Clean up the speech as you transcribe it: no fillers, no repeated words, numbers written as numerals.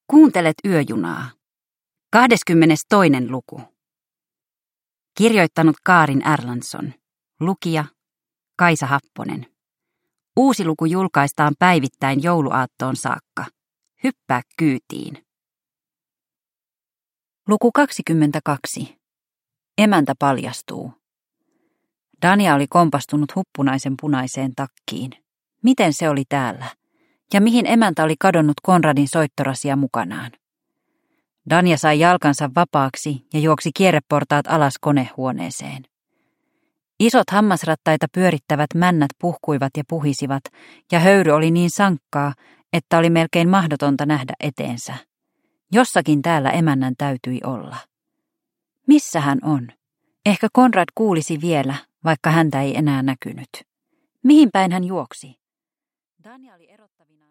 Kuuntelet yöjunaa. 22. luku. Kirjoittanut Kaarin Erlandsson. Lukija Kaisa Happonen. Uusi luku julkaistaan päivittäin jouluaattoon saakka. Hyppää kyytiin. Luku 22. Emäntä paljastuu. Dania oli kompastunut huppunaisen punaiseen takkiin. Miten se oli täällä? Ja mihin emäntä oli kadonnut Konradin soittorasia mukanaan? Dania sai jalkansa vapaaksi ja juoksi kierreportaat alas konehuoneeseen. Isot hammasrattaita pyörittävät männät puhkuivat ja puhisivat, ja höyry oli niin sankkaa, että oli melkein mahdotonta nähdä eteensä. Jossakin täällä emännän täytyi olla. Missä hän on? Ehkä Konrad kuulisi vielä, vaikka häntä ei enää näkynyt. Mihin päin hän juoksi? Dania oli erottavina